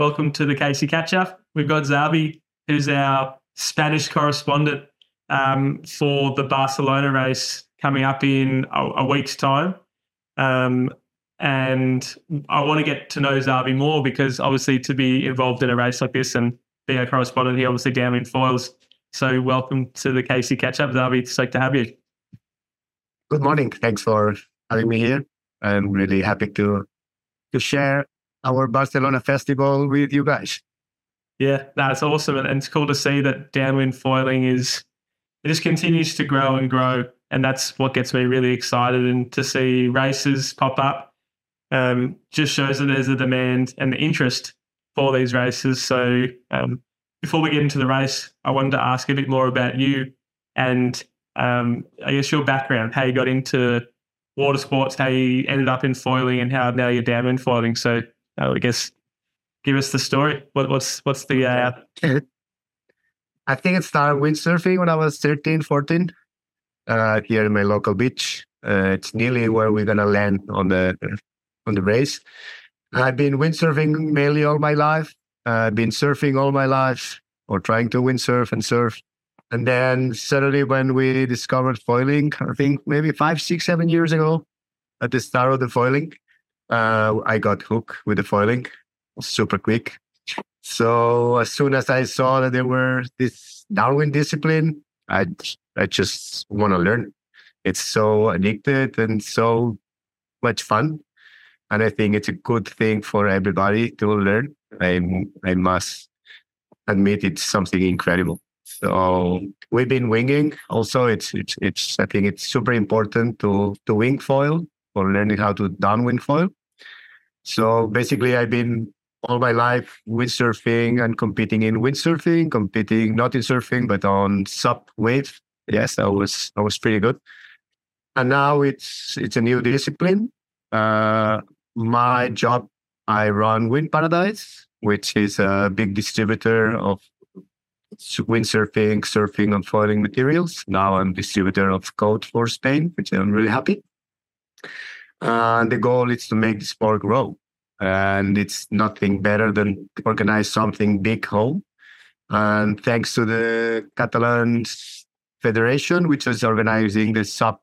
Welcome to the Casey Catch Up. We've got Xavi, who's our Spanish correspondent for the Barcelona race coming up in a week's time. And I want to get to know Xavi more because obviously to be involved in a race like this and be a correspondent, he obviously downwind foils. So welcome to the Casey Catch Up, Xavi. It's great to have you. Good morning. Thanks for having me here. I'm really happy to share our Barcelona festival with you guys. Yeah, that's awesome. And it's cool to see that downwind foiling it just continues to grow and grow. And that's what gets me really excited. And to see races pop up just shows that there's a demand and the interest for these races. So before we get into the race, I wanted to ask a bit more about you and I guess your background, how you got into water sports, how you ended up in foiling and how now you're downwind foiling. So I guess give us the story. What's the... I think it started windsurfing when I was 13, 14 here in my local beach. It's nearly where we're going to land on the race. I've been windsurfing mainly all my life. I've been surfing all my life or trying to windsurf and surf. And then suddenly when we discovered foiling, I think maybe 5, 6, 7 years ago at the start of the foiling, I got hooked with the foiling super quick. So as soon as I saw that there were this downwind discipline, I just want to learn. It's so addicted and so much fun. And I think it's a good thing for everybody to learn. I must admit it's something incredible. So we've been winging. Also, I think it's super important to wing foil or learning how to downwind foil. So basically, I've been all my life windsurfing and competing in windsurfing, competing not in surfing, but on sub wave. Yes, I was pretty good. And now it's a new discipline. My job, I run Wind Paradise, which is a big distributor of windsurfing, surfing, and foiling materials. Now I'm distributor of code for Spain, which I'm really happy. And the goal is to make the sport grow. And it's nothing better than organize something big home. And thanks to the Catalan Federation, which is organizing the sub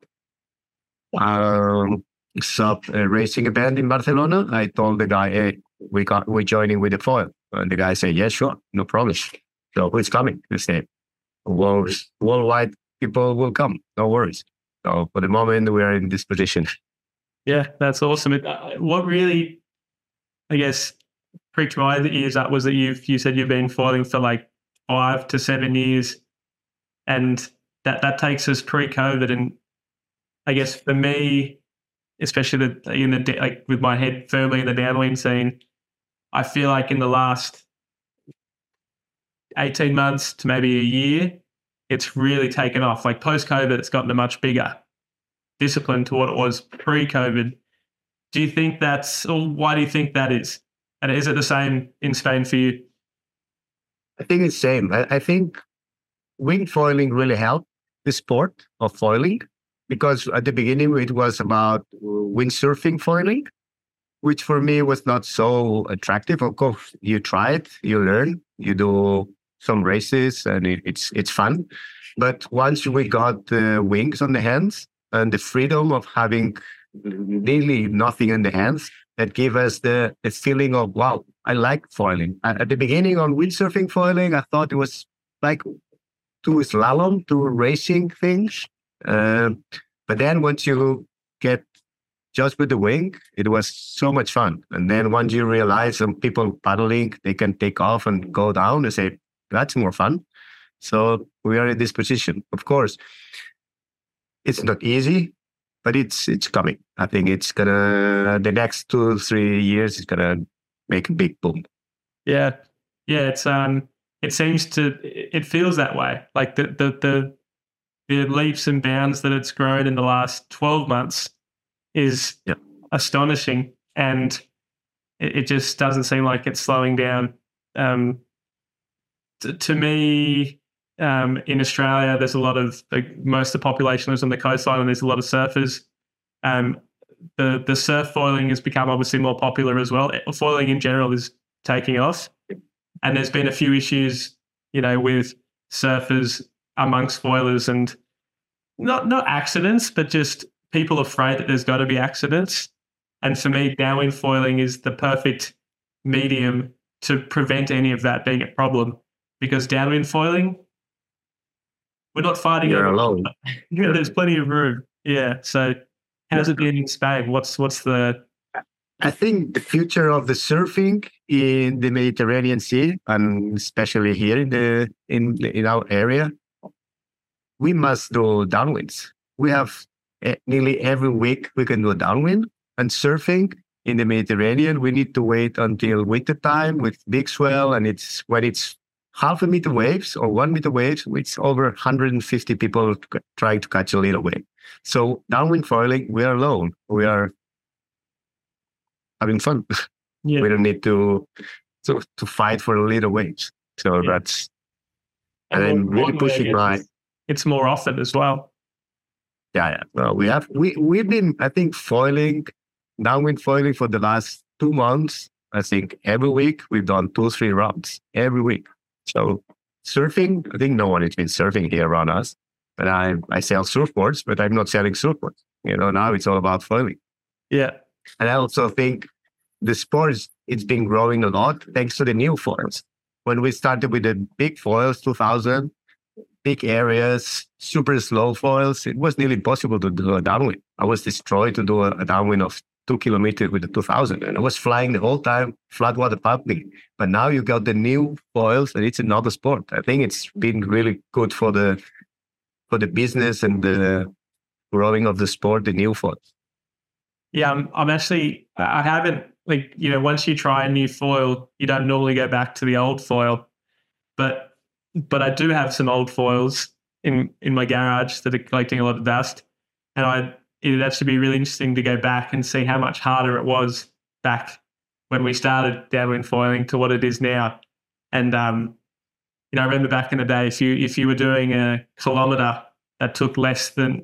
racing event in Barcelona, I told the guy, hey, we're joining with the foil. And the guy said, yeah, sure, no problem. So who's coming? They said, worldwide people will come, no worries. So for the moment, we are in this position. Yeah, that's awesome. What really, I guess, pricked my ears up was that you said you've been foiling for like 5 to 7 years, and that takes us pre-COVID. And I guess for me, especially with my head firmly in the downwind scene, I feel like in the last 18 months to maybe a year, it's really taken off. Like post-COVID, it's gotten a much bigger discipline to what it was pre-COVID. Do you think why do you think that is? And is it the same in Spain for you? I think it's the same. I think wing foiling really helped the sport of foiling because at the beginning it was about windsurfing foiling, which for me was not so attractive. Of course, you try it, you learn, you do some races and it's fun. But once we got the wings on the hands and the freedom of having nearly nothing in the hands, that gave us the feeling of, wow, I like foiling. At the beginning on windsurfing foiling, I thought it was like two slalom, two racing things. But then once you get just with the wing, it was so much fun. And then once you realize some people paddling, they can take off and go down and say, that's more fun. So we are in this position. Of course, it's not easy, but it's coming. I think it's the next 2-3 years is gonna make a big boom. Yeah. It's it feels that way. Like the leaps and bounds that it's grown in the last 12 months is astonishing, and it just doesn't seem like it's slowing down. To me, in Australia, there's a lot of most of the population lives on the coastline, and there's a lot of surfers. The surf foiling has become obviously more popular as well. Foiling in general is taking off. And there's been a few issues, with surfers amongst foilers, and not accidents, but just people afraid that there's got to be accidents. And for me, downwind foiling is the perfect medium to prevent any of that being a problem, because downwind foiling, we're not fighting You're alone. There's plenty of room. Yeah. So how's it been in Spain? What's the... I think the future of the surfing in the Mediterranean Sea, and especially here in our area, we must do downwinds. We have nearly every week we can do a downwind, and surfing in the Mediterranean, we need to wait until winter time with big swell, and when it's half a meter waves or 1 meter waves, it's over 150 people trying to catch a little wave. So downwind foiling, we are alone. We are having fun. Yeah. We don't need to fight for little waves. So that's, and I'm really pushing my. It's more often as well. Yeah. Well, we've been, I think, downwind foiling for the last 2 months. I think every week we've done 2-3 rounds every week. So surfing, I think no one has been surfing here around us. But I sell surfboards, but I'm not selling surfboards. Now it's all about foiling. Yeah. And I also think the sport, it's been growing a lot thanks to the new foils. When we started with the big foils, 2000, big areas, super slow foils, it was nearly impossible to do a downwind. I was destroyed to do a downwind of 2 kilometers with the 2000. And I was flying the whole time, flat water pumping. But now you got the new foils and it's another sport. I think it's been really good for the business and the growing of the sport, the new foils. Yeah, I haven't, once you try a new foil, you don't normally go back to the old foil. But I do have some old foils in my garage that are collecting a lot of dust. And it'd actually be really interesting to go back and see how much harder it was back when we started downwind foiling to what it is now. And, I remember back in the day, if you were doing a kilometer that took less than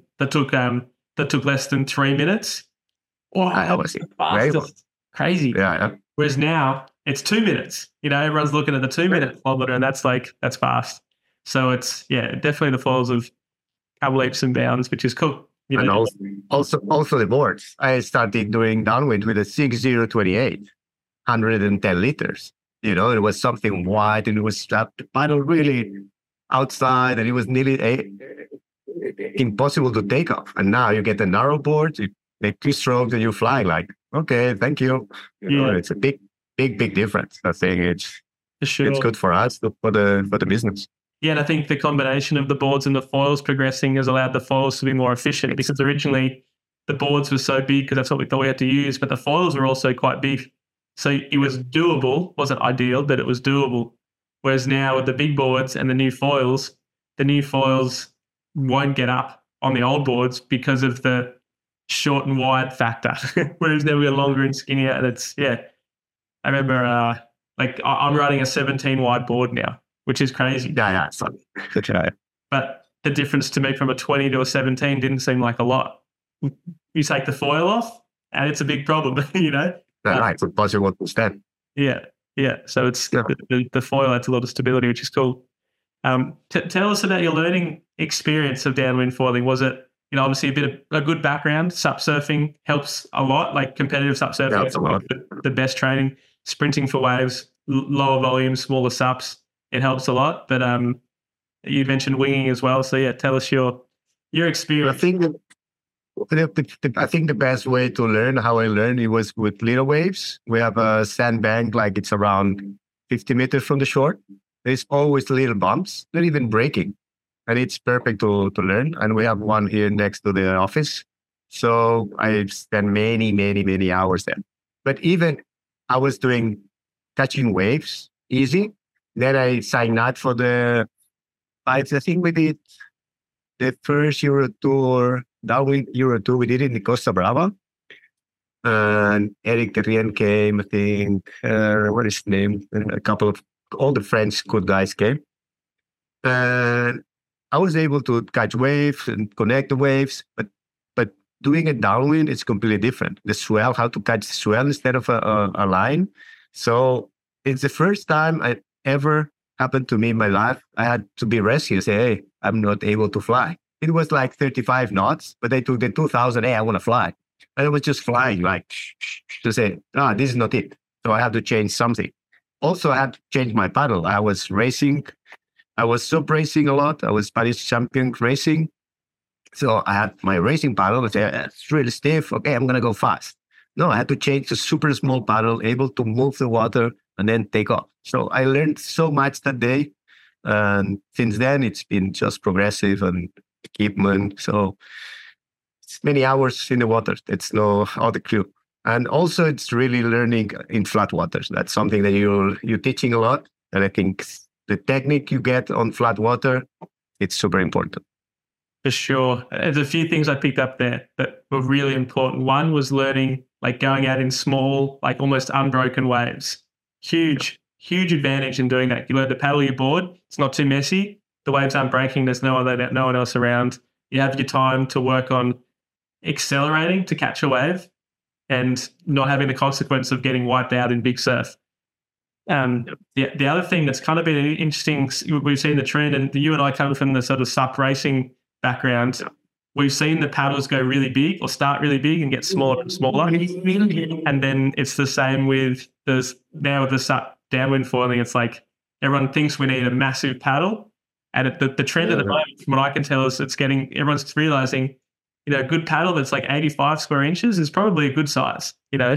3 minutes, that was fastest. Crazy. Yeah. Whereas now it's 2 minutes. Everyone's looking at the 2-minute kilometer, and that's fast. So it's definitely the foils have come leaps and bounds, which is cool. And also the boards. I started doing downwind with a 6028, 110 liters. It was something wide, and it was strapped the paddle really outside, and it was nearly impossible to take off. And now you get a narrow board, you make 2 strokes, and you're flying like, okay, thank you. It's a big difference. I think it's good for us, for the business. Yeah, and I think the combination of the boards and the foils progressing has allowed the foils to be more efficient, because originally the boards were so big because that's what we thought we had to use, but the foils were also quite big. So it was doable. Wasn't ideal, but it was doable. Whereas now with the big boards and the new foils won't get up on the old boards because of the short and wide factor. Whereas now we're longer and skinnier, and I remember I'm riding a 17 wide board now, which is crazy. Yeah, it's fun. Okay. But the difference to me from a 20 to a 17 didn't seem like a lot. You take the foil off, and it's a big problem, It's impossible to stand. Yeah. So it's the foil adds a lot of stability, which is cool. Tell us about your learning experience of downwind foiling. Was it, obviously a good background? SUP surfing helps a lot, like competitive SUP surfing. Helps a lot. The best training, sprinting for waves, lower volume, smaller SUPs. It helps a lot. But you mentioned winging as well. So tell us your experience. I think the best way to learn, how I learned, it was with little waves. We have a sandbank, like it's around 50 meters from the shore. There's always little bumps, not even breaking. And it's perfect to learn. And we have one here next to the office. So I spent many, many, many hours there. But even I was catching waves, easy. Then I signed up for I think we did the first Euro Tour, downwind Euro Tour, we did it in the Costa Brava. And Eric Terrien came, I think, what is his name? All the French good guys came. And I was able to catch waves and connect the waves, but doing a downwind is completely different. The swell, how to catch the swell instead of a line. So it's the first time I ever happened to me in my life. I had to be rescued. Say, hey, I'm not able to fly. It was like 35 knots, but they took the 2000. Hey, I want to fly. And I was just flying like to say, this is not it. So I had to change something. Also, I had to change my paddle. I was racing. I was sub racing a lot. I was Spanish champion racing. So I had my racing paddle. I said, it's really stiff. Okay, I'm going to go fast. No, I had to change to super small paddle, able to move the water and then take off. So I learned so much that day. And since then, it's been just progressive and equipment. So it's many hours in the water. It's no other clue. And also, it's really learning in flat waters. That's something that you're teaching a lot. And I think the technique you get on flat water, it's super important. For sure. There's a few things I picked up there that were really important. One was learning, like going out in small, like almost unbroken waves. Huge advantage in doing that. You learn to paddle your board. It's not too messy. The waves aren't breaking. There's no one else around. You have your time to work on accelerating to catch a wave and not having the consequence of getting wiped out in big surf. The other thing that's kind of been interesting, we've seen the trend, and you and I come from the sort of SUP racing background. We've seen the paddles go really big or start really big and get smaller and smaller. And then it's the same with now with the SUP downwind foiling. It's like everyone thinks we need a massive paddle. And the trend at the moment, from what I can tell, is everyone's realizing, a good paddle that's like 85 square inches is probably a good size, Yeah,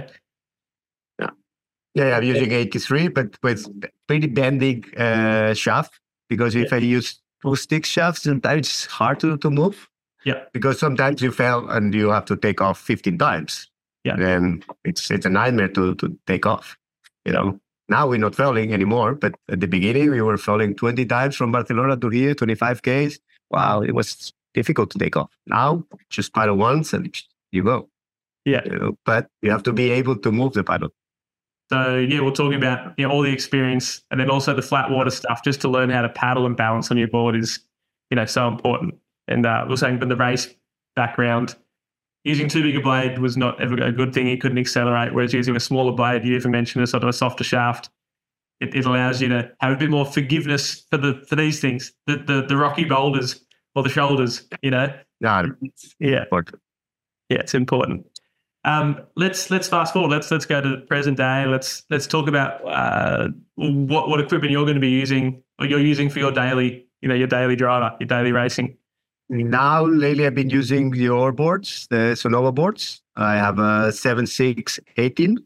I'm using 83, but with pretty bending shaft, because if I use two stick shafts, sometimes it's hard to move. Yeah. Because sometimes you fail and you have to take off 15 times. Yeah. And it's a nightmare to take off. Now we're not failing anymore, but at the beginning we were failing 20 times from Barcelona to here, 25 Ks. Wow, it was difficult to take off. Now just paddle once and you go. Yeah. But you have to be able to move the paddle. So we're talking about all the experience, and then also the flat water stuff, just to learn how to paddle and balance on your board is so important. And we're saying, from the race background, using too big a blade was not ever a good thing. You couldn't accelerate, whereas using a smaller blade, you even mentioned a sort of a softer shaft, it allows you to have a bit more forgiveness for these things, the rocky boulders or the shoulders. Yeah. Important. Yeah, it's important. Let's fast forward. Let's go to the present day. Let's talk about what equipment you're going to be using, or you're using for your daily driver, your daily racing. Now, lately, I've been using the Oar boards, the Sonova boards. I have a 7.6/18.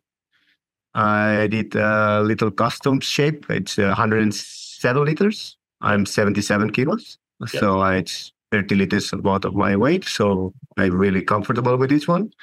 I did a little custom shape. It's 107 liters. I'm 77 kilos. Yep. So it's 30 liters about of my weight. So I'm really comfortable with this one.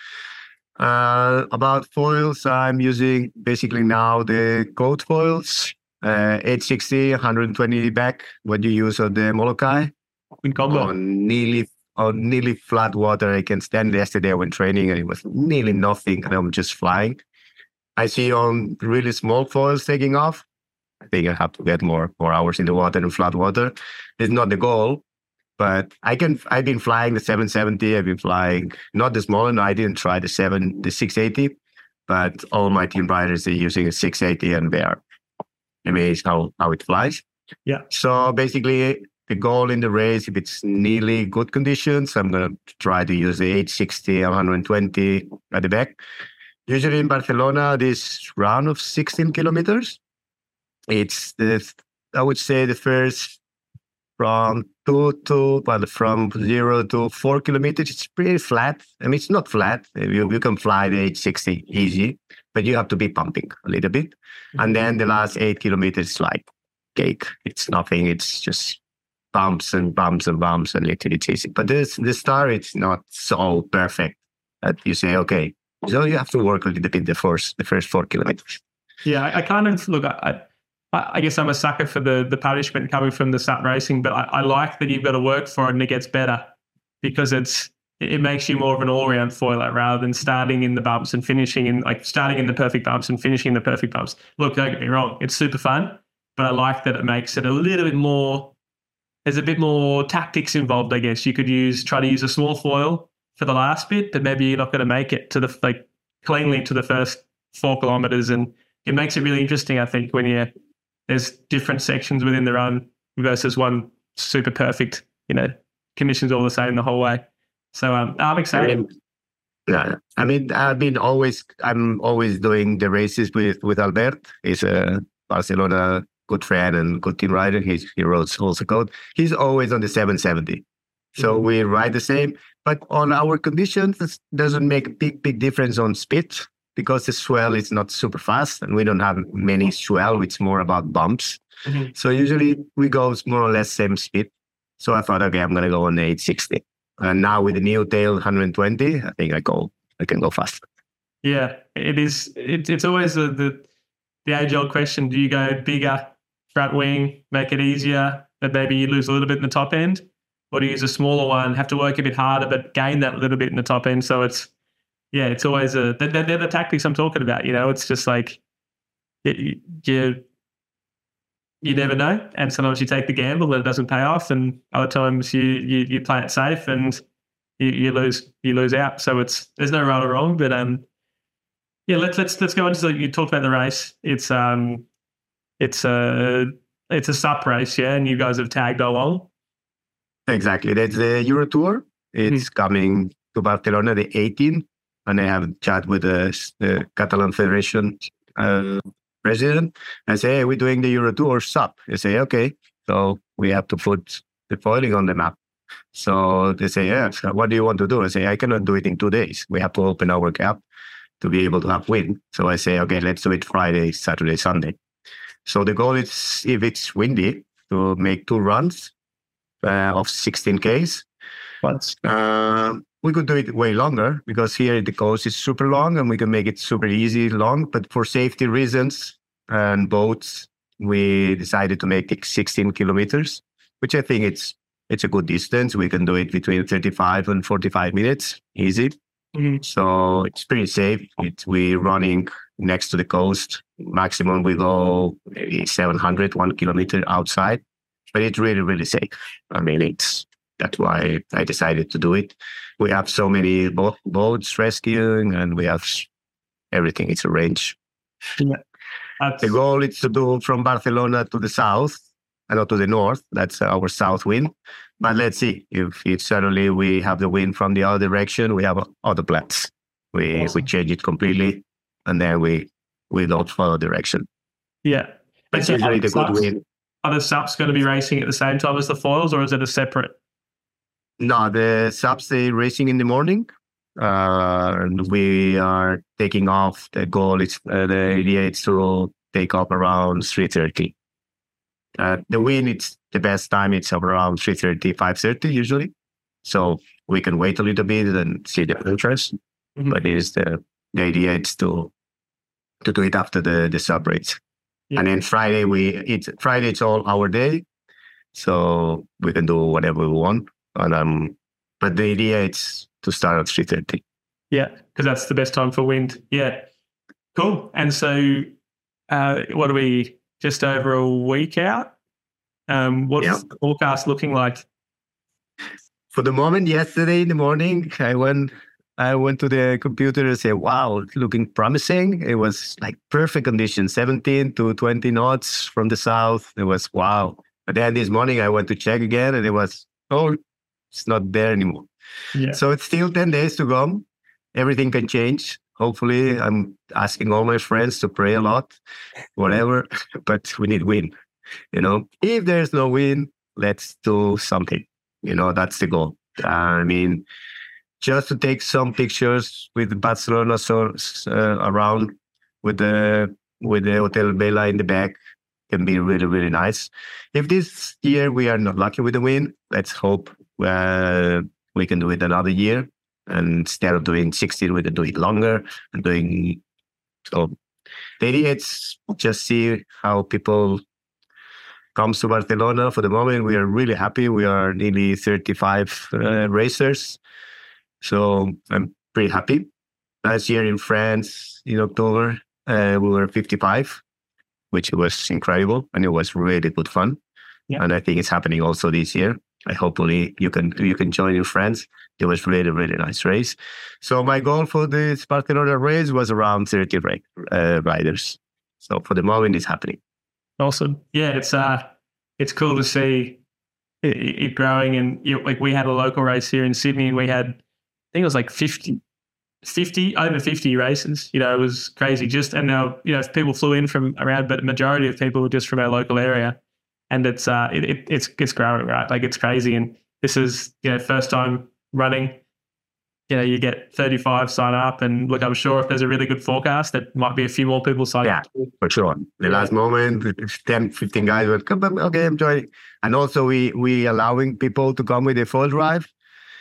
About foils, I'm using basically now the Code foils, 860, 120 back, what you use on the Molokai. On nearly flat water. I can stand yesterday when training and it was nearly nothing and I'm just flying. I see on really small foils taking off. I think I have to get more hours in the water than flat water. It's not the goal, but I've been flying the 770. I've been flying not the smaller. No, I didn't try the 680, but all my team riders are using a 680 and they are amazed how it flies. Yeah. So basically, the goal in the race, if it's nearly good conditions, I'm going to try to use the 860 or 120 at the back. Usually in Barcelona, this round of 16 kilometers, it's I would say the first from 0 to 4 kilometers, it's pretty flat. I mean, it's not flat. You can fly the 860 easy, but you have to be pumping a little bit. Mm-hmm. And then the last 8 kilometers, like cake. It's nothing. It's just bumps and bumps and bumps and literally it's easy. But the start, it's not so perfect that you say, okay, so you have to work a little bit the first 4 kilometers. Yeah, I kind of look. I guess I'm a sucker for the punishment coming from the SUP racing, but I like that you've got to work for it and it gets better, because it makes you more of an all-round foiler rather than starting in the bumps and starting in the perfect bumps and finishing in the perfect bumps. Look, don't get me wrong, it's super fun, but I like that it makes it a little bit more. There's a bit more tactics involved, I guess. You could try to use a small foil for the last bit, but maybe you're not going to make it to cleanly to the first 4 kilometers, and it makes it really interesting, I think, when there's different sections within the run versus one super perfect, conditions all the same the whole way. So I'm excited. I'm always doing the races with Albert. He's a Barcelona good friend and good team rider. He rows also code. He's always on the 770. So we ride the same, but on our conditions, it doesn't make a big difference on speed because the swell is not super fast and we don't have many swell. It's more about bumps. Mm-hmm. So usually we go more or less same speed. So I thought, okay, I'm going to go on the 860. And now with the new tail 120, I think I can go faster. Yeah, it is. It's always the age-old question: do you go bigger front wing, make it easier, but maybe you lose a little bit in the top end, or do you use a smaller one, have to work a bit harder, but gain that little bit in the top end? So it's always they're the tactics I'm talking about. It's just like you never know, and sometimes you take the gamble and it doesn't pay off, and other times you play it safe and you lose out. So there's no right or wrong, but let's go into you talked about the race. It's a SUP race, yeah, and you guys have tagged along. Exactly, that's the Euro Tour. It's coming to Barcelona the 18th, and I have chat with the Catalan Federation president. I say, hey, we're doing the Euro Tour SUP. They say, okay, so we have to put the foiling on the map. So they say, yeah, so what do you want to do? I say, I cannot do it in 2 days. We have to open our gap to be able to have wind. So I say, okay, let's do it Friday, Saturday, Sunday. So the goal is, if it's windy, to make 2 runs of 16Ks. But we could do it way longer because here the coast is super long and we can make it super easy long. But for safety reasons and boats, we decided to make it 16 kilometers, which I think it's a good distance. We can do it between 35 and 45 minutes, easy. Mm-hmm. So it's pretty safe. We're running next to the coast. Maximum we go maybe 700, 1 kilometer outside, but it's really, really safe. I mean, that's why I decided to do it. We have so many boats rescuing and we have everything. It's arranged. Yeah. The goal is to do from Barcelona to the south and not to the north. That's our south wind. But let's see if suddenly we have the wind from the other direction, we have other plans. We change it completely and then we don't follow direction. Yeah. But usually the good wind. Are the SUPs going to be racing at the same time as the foils, or is it a separate? No, the SUPs, they racing in the morning. And we are taking off. The goal is, the idea is to take off around 3:30. The wind, it's the best time. It's around 3:30, 5:30 usually. So we can wait a little bit and see the interest. Mm-hmm. But the idea is to do it after the SUP race. Yeah. And then Friday, it's all our day. So we can do whatever we want. And but the idea is to start at 3:30. Yeah, because that's the best time for wind. Yeah, cool. And so, what are we? Just over a week out. What's the forecast looking like? For the moment, yesterday in the morning, I went to the computer and said, "Wow, it's looking promising." It was like perfect conditions, 17 to 20 knots from the south. It was wow. But then this morning, I went to check again, and it was it's not there anymore. Yeah. So it's still 10 days to go. Everything can change. Hopefully, I'm asking all my friends to pray a lot, whatever, but we need wind. If there's no wind, let's do something. That's the goal. I mean, just to take some pictures with Barcelona around with the Hotel Vela in the back can be really, really nice. If this year we are not lucky with the wind, let's hope we can do it another year. And instead of doing 16, we can do it longer and doing. So the idea is just see how people comes to Barcelona. For the moment, we are really happy. We are nearly 35 racers. So I'm pretty happy. Last year in France, in October, we were 55, which was incredible. And it was really good fun. Yeah. And I think it's happening also this year. Hopefully you can join in France. It was really, really nice race. So my goal for this Barcelona race was around 30 riders. So for the moment, it's happening. Awesome. Yeah, it's cool to see it growing. And like we had a local race here in Sydney, and we had, I think it was like 50 over 50 races. It was crazy. And now people flew in from around, but the majority of people were just from our local area, and it's growing, right? Like it's crazy. And this is first time running. You get 35 sign up, and look, I'm sure if there's a really good forecast, there might be a few more people signing up. Yeah, for sure. The last moment, 10, 15 guys would come, okay, I'm joining. And also we allowing people to come with a full drive.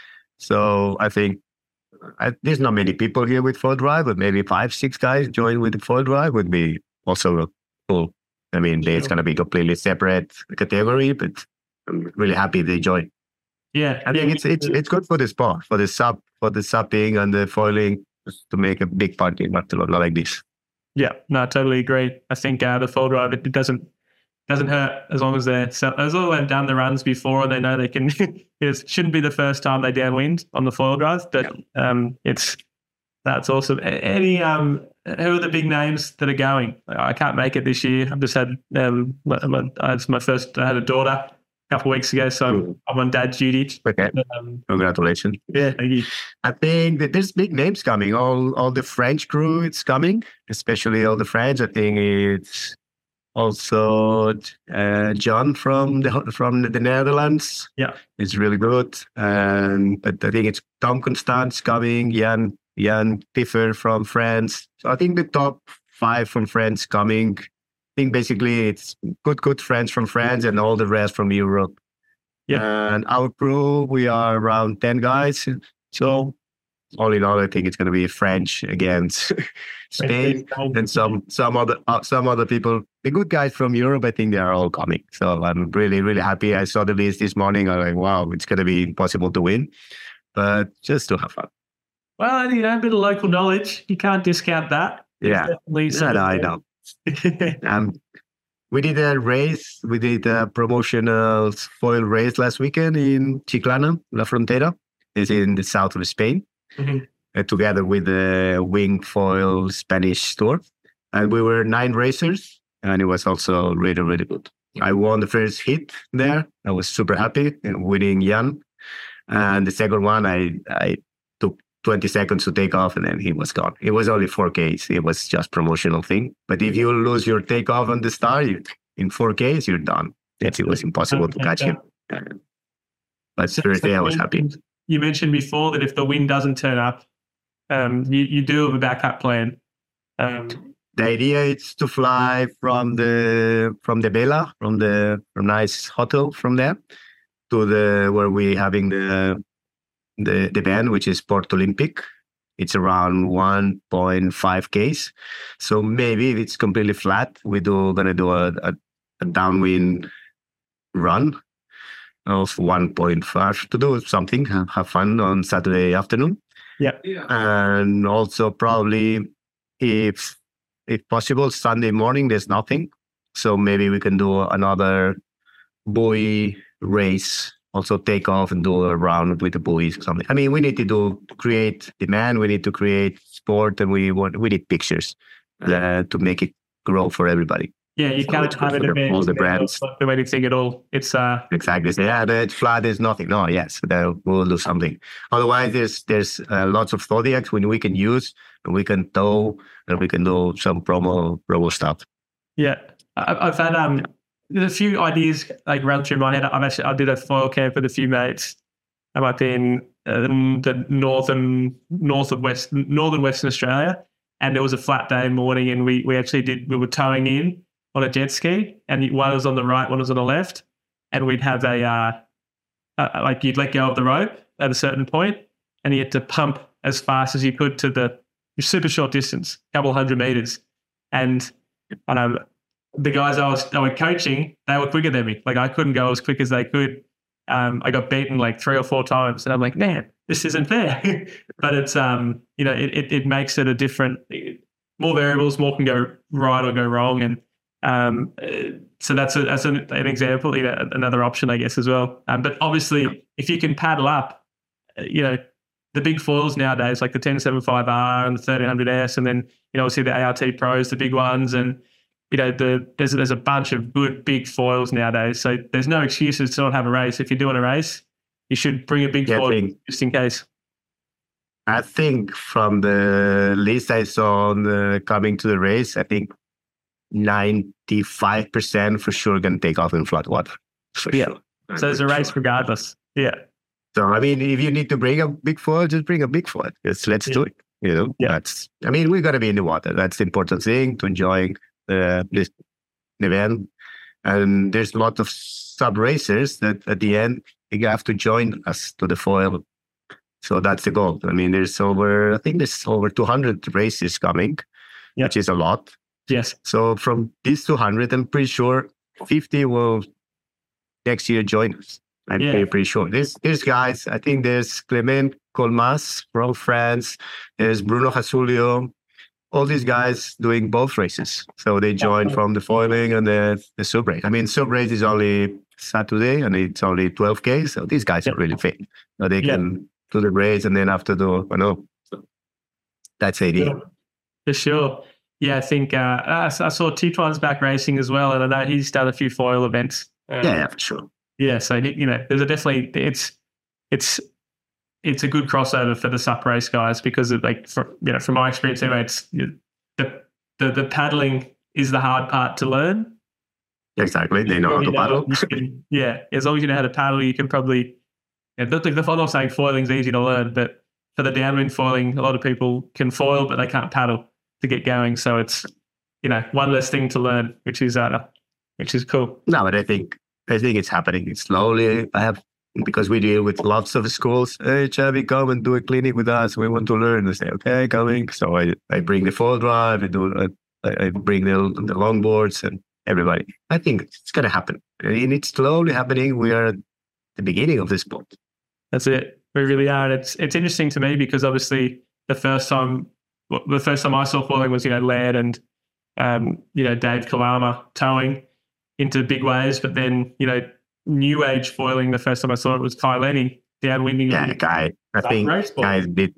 So I think there's not many people here with full drive, but maybe 5, 6 guys join with the full drive would be also cool. I mean, it's going to be completely separate category, but I'm really happy they join. Yeah, I think it's good for the sport, for the supping and the foiling, just to make a big party in Barcelona like this. Yeah, no, I totally agree. I think the full drive, it doesn't hurt as long as they've done the runs before and they know they can. It shouldn't be the first time they downwind on the foil drive, but that's awesome. Any who are the big names that are going? I can't make it this year. I've just had it's my first. I had a daughter a couple of weeks ago, so I'm on dad duty. Okay. Congratulations. Yeah, thank you. I think that there's big names coming. All the French crew, it's coming, especially all the French. I think it's also John from the Netherlands. Yeah, it's really good. But I think it's Tom Constance coming, Jan Tiffer from France. So I think the top 5 from France coming. I think basically it's good friends from France and all the rest from Europe. Yeah. And our crew, we are around 10 guys. So all in all, I think it's going to be French against Spain and some other people. The good guys from Europe, I think they are all coming. So I'm really, really happy. I saw the list this morning. I'm like, wow, it's going to be impossible to win, but just to have fun. Well, a bit of local knowledge. You can't discount that. Yeah, I know. We did a race. We did a promotional foil race last weekend in Chiclana, La Frontera. It's in the south of Spain, together with the Wing Foil Spanish tour. And we were 9 racers, and it was also really, really good. I won the first hit there. I was super happy, winning Jan. And the second one, I took 20 seconds to take off, and then he was gone. It was only 4Ks. It was just promotional thing. But if you lose your takeoff on the start, in 4Ks, you're done. It was impossible to catch him. But Thursday, I was happy. You mentioned before that if the wind doesn't turn up, you do have a backup plan. The idea is to fly from the Vela, from nice hotel from there, to where we're having the event, which is Port Olympic. It's around 1.5 Ks. So maybe if it's completely flat, we're gonna do a downwind run of 1.5 to do something, have fun on Saturday afternoon. Yeah. And also probably if possible, Sunday morning, there's nothing. So maybe we can do another buoy race, also take off and do a round with the buoys or something. I mean, we need to create demand, we need to create sport, and we need pictures to make it grow for everybody. Yeah, you can't have it event. All the brands. Not the way to think at all. It's exactly. Yeah, it's flat. There's nothing. No, yes, we'll do something. Otherwise, there's lots of zodiacs when we can use, and we can tow, and we can do some promo stuff. Yeah, I've had there's a few ideas like run through my head. I did a foil camp with a few mates. I might be in the northern Western Australia, and there was a flat day morning, and we were towing in on a jet ski, and one was on the right, one was on the left, and we'd have like you'd let go of the rope at a certain point, and you had to pump as fast as you could to the super short distance, a couple 100 meters, and the guys I were coaching, they were quicker than me. Like I couldn't go as quick as they could. I got beaten like 3 or 4 times, and I'm like, man, this isn't fair. But it's it makes it a different, more variables, more can go right or go wrong, and so that's an example, another option, I guess, as well. But obviously, if you can paddle up, the big foils nowadays, like the 1075R and the 1300S, and then obviously the ART Pros, the big ones, and there's a bunch of good big foils nowadays. So there's no excuses to not have a race. If you're doing a race, you should bring a big foil just in case. I think from the list I saw on coming to the race, I think 95% for sure going to take off in flat water. Sure. So there's a race regardless. Yeah. So, I mean, if you need to bring a big foil, just bring a big foil. Let's do it. We got to be in the water. That's the important thing to enjoy this event. And there's a lot of sub racers that at the end, you have to join us to the foil. So that's the goal. I mean, there's over 200 races coming, which is a lot. Yes. So from these 200, I'm pretty sure 50 will next year join us. I'm pretty sure. There's guys, I think there's Clement Colmas from France. There's Bruno Jasulio. All these guys doing both races. So they join from the foiling and the sub race. I mean, sub race is only Saturday and it's only 12K. So these guys are really fit. So they can do the race and then after that's the idea. For sure. Yeah, I think I saw Tituan's back racing as well. And I know he's done a few foil events. For sure. Yeah, so there's it's a good crossover for the SUP race guys because of from my experience anyway, it's the paddling is the hard part to learn. Exactly, they know how to paddle. As long as you know how to paddle, you can probably. I'm not saying foiling's easy to learn, but for the downwind foiling, a lot of people can foil, but they can't paddle to get going. So it's one less thing to learn, which is cool. No, but I think it's happening. It's slowly. Because we deal with lots of schools. Hey, Chavi, come and do a clinic with us. We want to learn. I say, okay, coming. So I bring the foil drive. I bring the longboards and everybody. I think it's going to happen. And it's slowly happening. We are at the beginning of this sport. That's it. We really are. And it's interesting to me because obviously the first time I saw foiling was Laird and Dave Kalama towing into big waves, but then new age foiling. The first time I saw it was Kai Lenny downwinding. Yeah, Kai. I think Kai did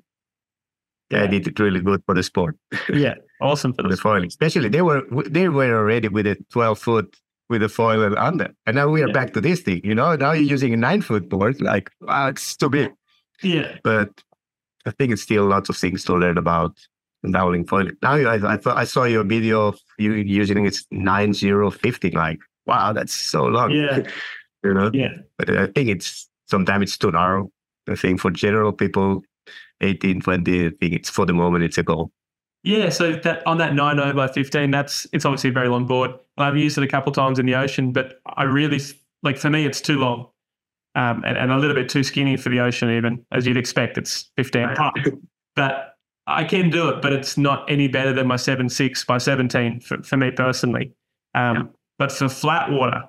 it really good for the sport. Yeah, awesome for the foiling. Especially they were already with a 12-foot with a foil and under, and now we are back to this thing. Now you're using a 9-foot board. Like, wow, it's too big. Yeah, but I think it's still lots of things to learn about downwind foiling. Now I saw your video of you using it's 9015. Like, wow, that's so long. Yeah. But I think sometimes it's too narrow. I think for general people, 18, 20, I think for the moment, it's a goal. Yeah, so on that 90 by 15, it's obviously a very long board. I've used it a couple of times in the ocean, but I really, for me, it's too long and a little bit too skinny for the ocean even, as you'd expect. It's 15 but I can do it, but it's not any better than my 7.6 by 17 for me personally. But for flat water,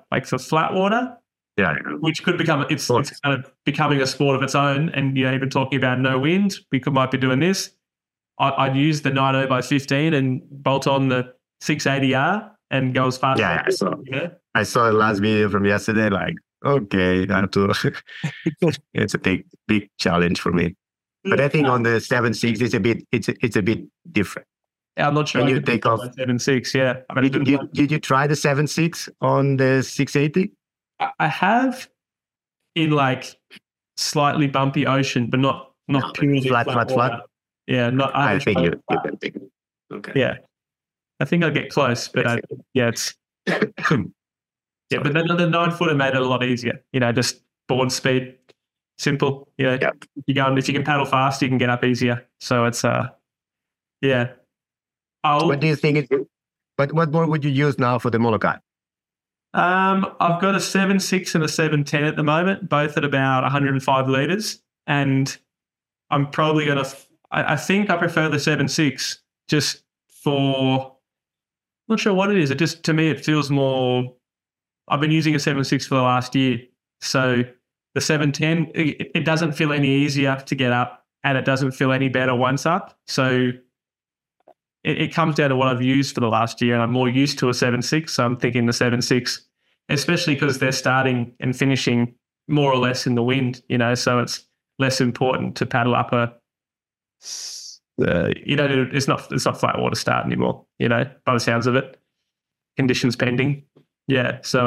which could become it's kind of becoming a sport of its own, and even talking about no wind, might be doing this. I'd use the 90 by 15 and bolt on the 680R and go as fast. Yeah, I saw the last video from yesterday. Like, okay, I have to. It's a big challenge for me, but I think on the 7.6 it's a bit different. I'm not sure. Can you take off 7.6? Yeah. Did you try the 7.6 on the 680? I have in slightly bumpy ocean, but not purely flat. Yeah, not. I think you can take it. Okay. Yeah, I think I'll get close, but it's. Yeah, but then the 9-footer made it a lot easier. Just board speed, simple. If you can paddle fast, you can get up easier. So it's yeah. What do you think? What board would you use now for the Molokai? I've got a 7.6 and a 7.10 at the moment, both at about 105 litres. And I'm probably going to, I think I prefer the 7.6 just for, I'm not sure what it is. To me, it feels more, I've been using a 7.6 for the last year. So the 7.10, it doesn't feel any easier to get up and it doesn't feel any better once up. So it comes down to what I've used for the last year, and I'm more used to a 7.6, so I'm thinking the 7.6, especially because they're starting and finishing more or less in the wind, so it's less important to paddle up it's not flat water start anymore, by the sounds of it. conditions pending. Yeah, so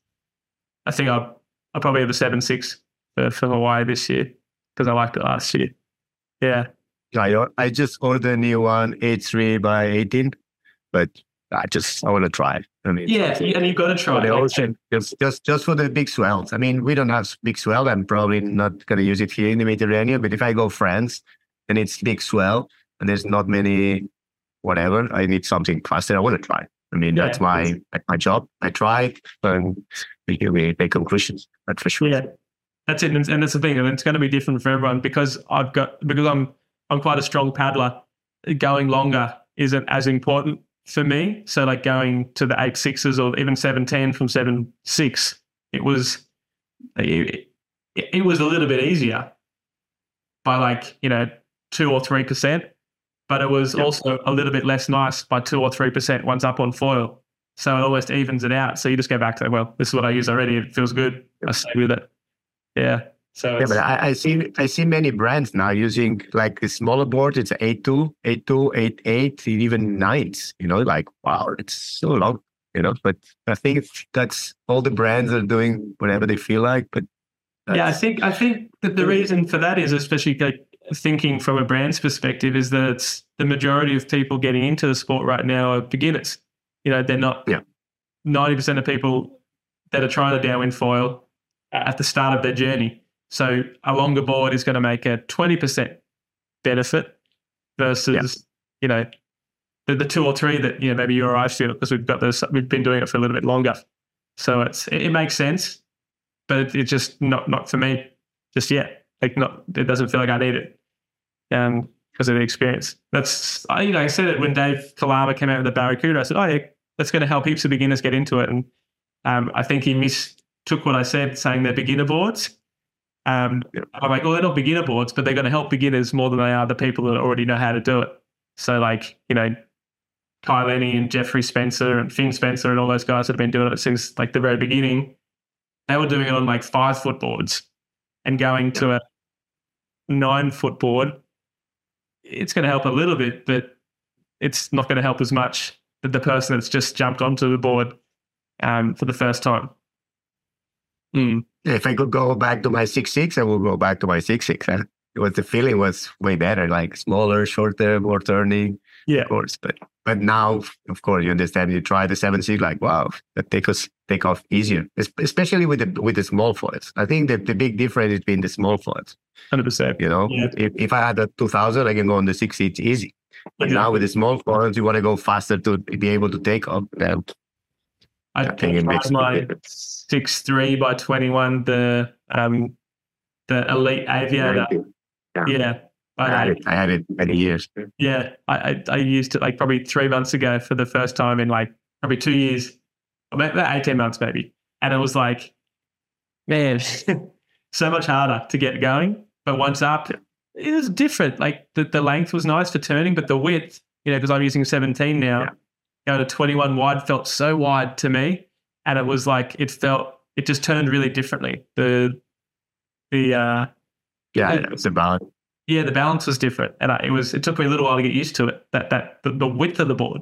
I think I'll probably have a 7.6 for Hawaii this year because I liked it last year. Yeah. I just ordered a new one, 8.3 by 18, but I want to try. I mean, yeah, and you've got to try for the it. ocean, just for the big swells. I mean, we don't have big swell. I'm probably not going to use it here in the Mediterranean, but if I go France and it's big swell and there's not many, whatever, I need something faster. I want to try. I mean, that's my job. I try and we make conclusions. That's for sure. Yeah, that's it. And that's the thing. And it's going to be different for everyone because I'm quite a strong paddler. Going longer isn't as important for me. So like going to the 8.6s or even 7.10 from 7.6, it was a little bit easier by 2 or 3%, but it was also a little bit less nice by 2 or 3% once up on foil. So it almost evens it out. So you just go back to, well, this is what I use already. It feels good. I stay with it. Yeah. So but I see many brands now using like a smaller board. It's 8.2, 8.2, 8.8, even 9s. Wow, it's so long. But I think that's all the brands are doing whatever they feel like. But I think that the reason for that is, especially thinking from a brand's perspective, is that it's the majority of people getting into the sport right now are beginners. They're not 90% of people that are trying to downwind foil at the start of their journey. So a longer board is going to make a 20% benefit versus, the 2 or 3 that, maybe you or I feel, because we've been doing it for a little bit longer. So it makes sense, but it's just not for me just yet. It doesn't feel like I need it because of the experience. I said it when Dave Kalama came out with the Barracuda. I said, oh yeah, that's going to help heaps of beginners get into it. And I think he mistook what I said, saying they're beginner boards. I'm like, well, they're not beginner boards, but they're going to help beginners more than they are the people that already know how to do it. So Kai Lenny and Jeffrey Spencer and Finn Spencer and all those guys that have been doing it since the very beginning, they were doing it on 5-foot boards and going to a 9-foot board. It's going to help a little bit, but it's not going to help as much that the person that's just jumped onto the board for the first time. If I could go back to my 6.6, I will go back to my 6.6. The feeling was way better, smaller, shorter, more turning. Yeah, of course. But now, of course, you understand. You try the 7.6, wow, that take off easier, especially with the small foils. I think that the big difference between the small foils. 100%. If I had a 2000, I can go on the 6.6 easy. But now with the small foils, you want to go faster to be able to take off. I think it makes my 6.3 by 21, the Elite Aviator. Yeah. I had it many years. Yeah. I used it probably 3 months ago for the first time in probably 2 years, or maybe 18 months maybe. And it was man, so much harder to get going. But once up, it was different. The length was nice for turning, but the width, because I'm using 17 now, going to 21 wide felt so wide to me. And it was it just turned really differently. It's a balance. Yeah, the balance was different. And it took me a little while to get used to it, the width of the board.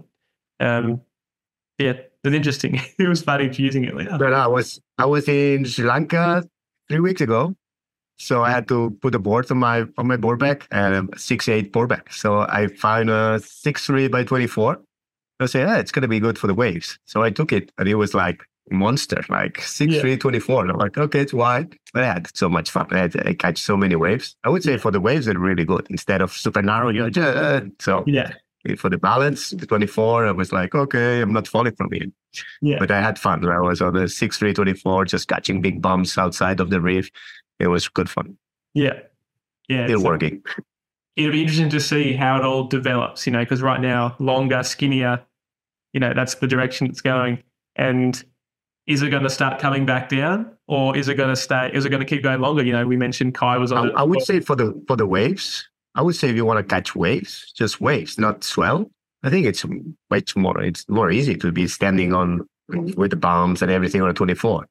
It was interesting. It was funny using it later. But I was in Sri Lanka 3 weeks ago. So I had to put a board on my board back and a 6.8 board back. So I found a 6.3 by 24. I said, it's going to be good for the waves. So I took it and it was monster, 6.3, 24. And I'm like, okay, it's wide. But I had so much fun. I catch so many waves. I would say for the waves, they're really good instead of super narrow. For the balance, the 24, I was like, okay, I'm not falling from it. Yeah. But I had fun. I was on the 6.3, 24, just catching big bumps outside of the reef. It was good fun. Yeah. Yeah. Still working. It'll be interesting to see how it all develops, because right now, longer, skinnier, that's the direction it's going. And is it going to start coming back down, or is it going to stay? Is it going to keep going longer? We mentioned Kai was on. I would say for the waves, I would say if you want to catch waves, just waves, not swell. I think it's much more. It's more easy to be standing on with the bumps and everything on a 24.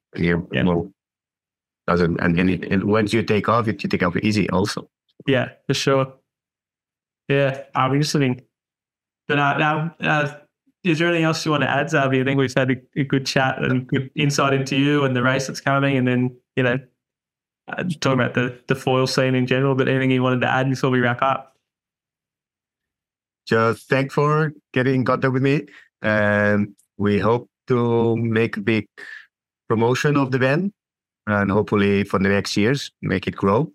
And once you take off, you take off easy also. Yeah, for sure. Yeah, I'll be listening. But now, Is there anything else you want to add, Xavi? I think we've had a good chat and good insight into you and the race that's coming, and then talking about the foil scene in general. But anything you wanted to add before we wrap up? Just thanks for getting in contact with me, and we hope to make a big promotion of the event, and hopefully for the next years make it grow.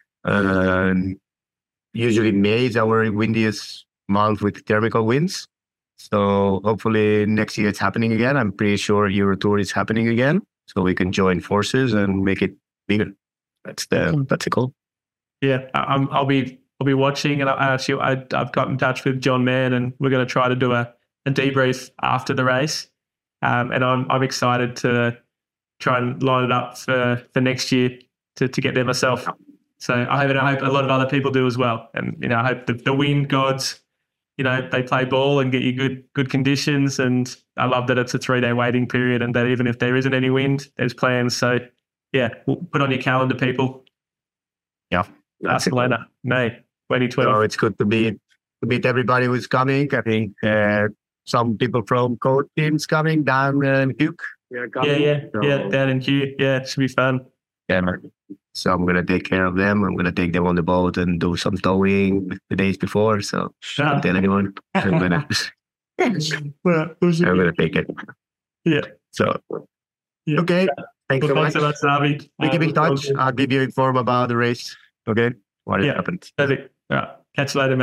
Usually May is our windiest month with thermal winds. So hopefully next year it's happening again. I'm pretty sure Euro Tour is happening again, so we can join forces and make it bigger. That's the goal. Yeah, I'll be watching, and I've got in touch with John Mann, and we're going to try to do a debrief after the race. And I'm excited to try and line it up for next year to get there myself. So I hope a lot of other people do as well. And I hope the wind gods, they play ball and get you good conditions. And I love that it's a 3-day waiting period, and that even if there isn't any wind, there's plans. So yeah, we'll put on your calendar, people. Yeah, Barcelona, May 2020. So it's good to meet everybody who's coming. I think some people from code teams coming, Dan and Hugh. Yeah, Dan and Hugh. Yeah, it should be fun. Yeah, so I'm gonna take care of them. I'm gonna take them on the boat and do some towing the days before. So don't tell anyone. I'm gonna take it. Yeah. So okay. Thanks so much. Thanks so much, Xavi. We keep in touch. I'll keep you informed about the race. Okay. What happens. Perfect. All right. Catch you later, mate.